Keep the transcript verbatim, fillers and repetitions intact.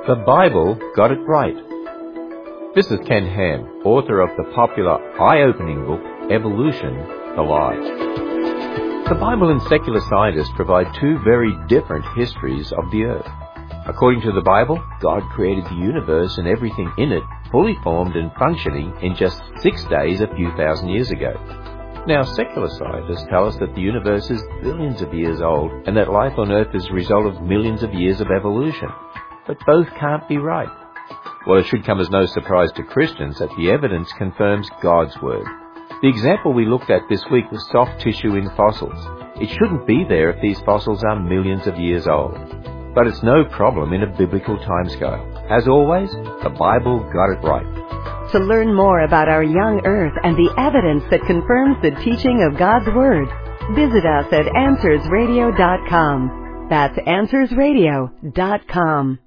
The Bible Got It Right. This is Ken Ham, author of the popular eye-opening book, Evolution, The Lie. The Bible and secular scientists provide two very different histories of the earth. According to the Bible, God created the universe and everything in it, fully formed and functioning in just six days a few thousand years ago. Now, secular scientists tell us that the universe is billions of years old and that life on Earth is a result of millions of years of evolution. But both can't be right. Well, it should come as no surprise to Christians that the evidence confirms God's word. The example we looked at this week was soft tissue in fossils. It shouldn't be there if these fossils are millions of years old. But it's no problem in a biblical timescale. As always, the Bible got it right. To learn more about our young earth and the evidence that confirms the teaching of God's Word, visit us at answers radio dot com. That's answers radio dot com.